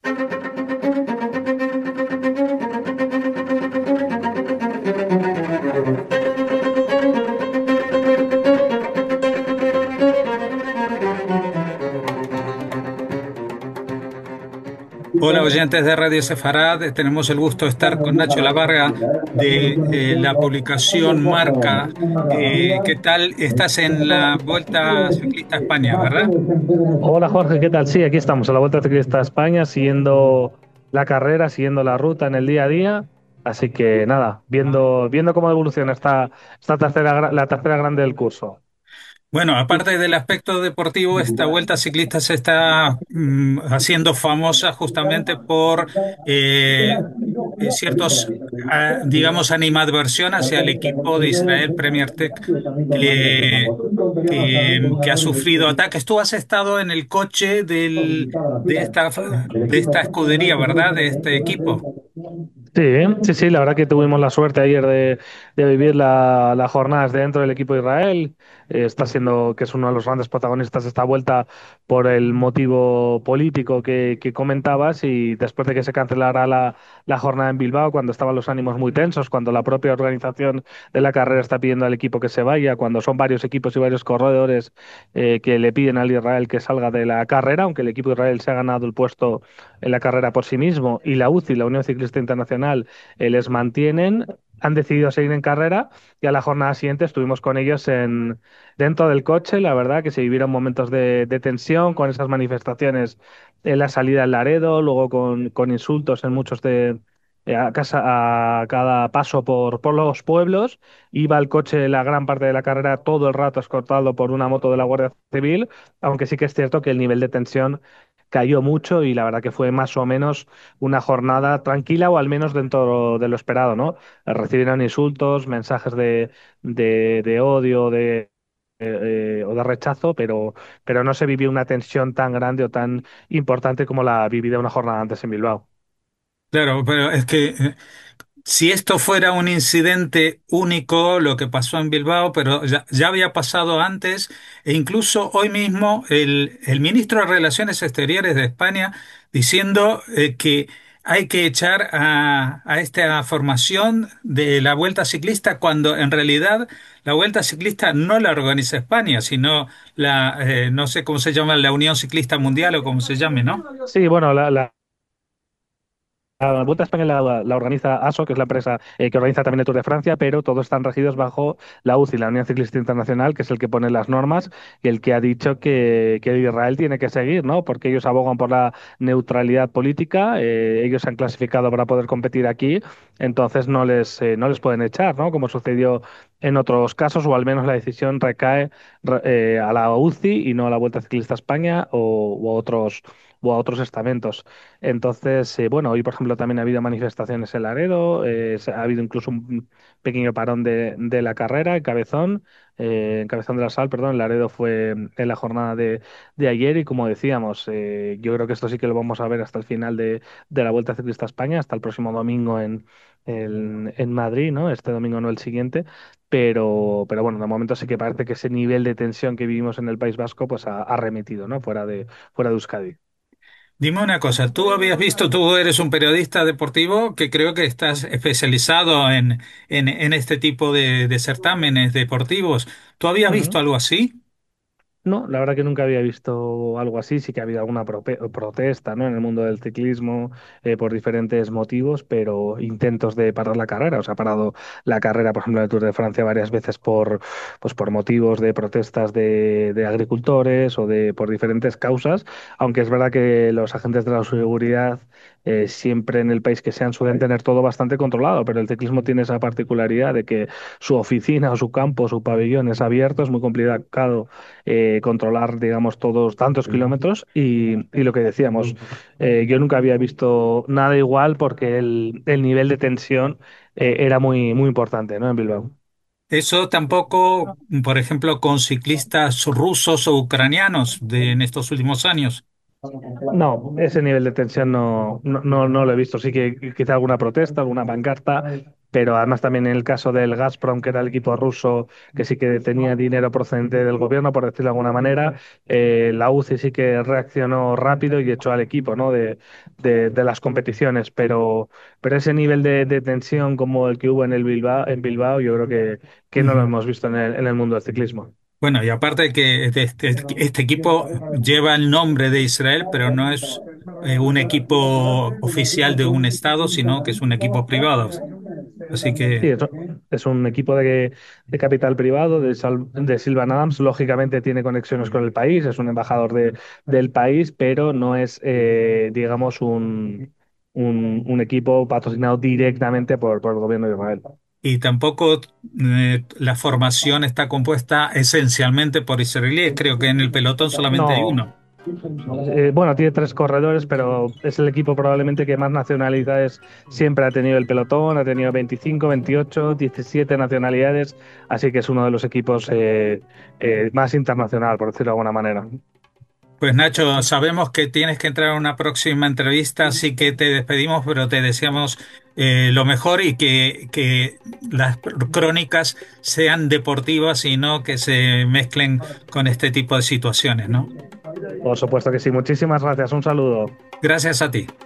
Hola oyentes de Radio Sefarad, tenemos el gusto de estar con Nacho Lavarga de la publicación Marca. ¿Qué tal? Estás en la Vuelta Ciclista a España, ¿verdad? Hola Jorge, ¿qué tal? Sí, aquí estamos a la Vuelta Ciclista a España, siguiendo la carrera, siguiendo la ruta en el día a día. Así que nada, viendo cómo evoluciona esta la tercera grande del curso. Bueno, aparte del aspecto deportivo, esta Vuelta Ciclista se está haciendo famosa justamente por ciertos, digamos, animadversión hacia el equipo de Israel Premier Tech que, que ha sufrido ataques. Tú has estado en el coche de esta escudería, ¿verdad? De este equipo. Sí, sí, sí, la verdad que tuvimos la suerte ayer de vivir las jornadas dentro del equipo de Israel. Está siendo que es uno de los grandes protagonistas de esta vuelta por el motivo político que comentabas y después de que se cancelara la jornada en Bilbao, cuando estaban los ánimos muy tensos, cuando la propia organización de la carrera está pidiendo al equipo que se vaya, cuando son varios equipos y varios corredores que le piden al Israel que salga de la carrera, aunque el equipo de Israel se ha ganado el puesto en la carrera por sí mismo y la UCI, la Unión Ciclista Internacional, les mantienen, han decidido seguir en carrera y a la jornada siguiente estuvimos con ellos dentro del coche. La verdad que se vivieron momentos de tensión con esas manifestaciones en la salida del Laredo, luego con insultos en muchos a cada paso por los pueblos. Iba el coche la gran parte de la carrera todo el rato escoltado por una moto de la Guardia Civil, aunque sí que es cierto que el nivel de tensión cayó mucho y la verdad que fue más o menos una jornada tranquila o al menos dentro de lo esperado, ¿no? Recibieron insultos, mensajes de odio, o de rechazo, pero no se vivió una tensión tan grande o tan importante como la vivida una jornada antes en Bilbao. Claro, pero es que si esto fuera un incidente único, lo que pasó en Bilbao, pero ya había pasado antes, e incluso hoy mismo el ministro de Relaciones Exteriores de España diciendo que hay que echar a esta formación de la Vuelta Ciclista cuando en realidad la Vuelta Ciclista no la organiza España, sino no sé cómo se llama, la Unión Ciclista Mundial o como se llame, ¿no? Sí, bueno, la Vuelta a España la organiza ASO, que es la empresa que organiza también el Tour de Francia, pero todos están regidos bajo la UCI, la Unión Ciclista Internacional, que es el que pone las normas y el que ha dicho que Israel tiene que seguir, ¿no? Porque ellos abogan por la neutralidad política, ellos se han clasificado para poder competir aquí, entonces no les pueden echar, ¿no? Como sucedió en otros casos, o al menos la decisión recae a la UCI y no a la Vuelta Ciclista a España o a otros estamentos. Entonces, bueno, hoy por ejemplo también ha habido manifestaciones en Laredo, ha habido incluso un pequeño parón de la carrera en Cabezón de la Sal, perdón, en Laredo fue en la jornada de ayer y como decíamos, yo creo que esto sí que lo vamos a ver hasta el final de la Vuelta Ciclista a España, hasta el próximo domingo en Madrid, ¿no? Este domingo no el siguiente, pero bueno, de momento sí que parece que ese nivel de tensión que vivimos en el País Vasco pues ha remitido, ¿no? Fuera de Euskadi. Dime una cosa, tú habías visto, tú eres un periodista deportivo que creo que estás especializado en este tipo de certámenes deportivos. ¿Tú habías visto Ujú. algo así? No, la verdad que nunca había visto algo así. Sí que ha habido alguna protesta, ¿no? En el mundo del ciclismo por diferentes motivos, pero intentos de parar la carrera. O sea, ha parado la carrera, por ejemplo, en el Tour de Francia varias veces pues por motivos de protestas de agricultores por diferentes causas. Aunque es verdad que los agentes de la seguridad siempre en el país que sean suelen tener todo bastante controlado, pero el ciclismo tiene esa particularidad de que su oficina o su campo, su pabellón es abierto, es muy complicado controlar, digamos, todos tantos kilómetros y lo que decíamos, yo nunca había visto nada igual porque el nivel de tensión era muy importante, ¿no? En Bilbao. Eso tampoco, por ejemplo, con ciclistas rusos o ucranianos en estos últimos años. No, ese nivel de tensión no lo he visto. Sí que quizá alguna protesta, alguna pancarta, pero además también en el caso del Gazprom, que era el equipo ruso, que sí que tenía dinero procedente del gobierno, por decirlo de alguna manera, la UCI sí que reaccionó rápido y echó al equipo, ¿no? de las competiciones, pero ese nivel de tensión como el que hubo en Bilbao, yo creo que no lo Ujú. hemos visto en el mundo del ciclismo. Bueno, y aparte de que este equipo lleva el nombre de Israel, pero no es un equipo oficial de un estado, sino que es un equipo privado. Así Sí, que, es un equipo de capital privado de Sylvan Adams. Lógicamente tiene conexiones con el país, es un embajador del país, pero no es, digamos, un equipo patrocinado directamente por el gobierno de Israel. y tampoco la formación está compuesta esencialmente por israelíes. Creo que en el pelotón solamente hay No, uno. bueno, tiene tres corredores, pero es el equipo probablemente que más nacionalidades siempre ha tenido el pelotón, ha tenido 25, 28, 17 nacionalidades, así que es uno de los equipos más internacional, por decirlo de alguna manera. Pues Nacho, sabemos que tienes que entrar a una próxima entrevista, así que te despedimos, pero te deseamos lo mejor y que las crónicas sean deportivas y no que se mezclen con este tipo de situaciones, ¿no? Por supuesto que sí. Muchísimas gracias. Un saludo. Gracias a ti.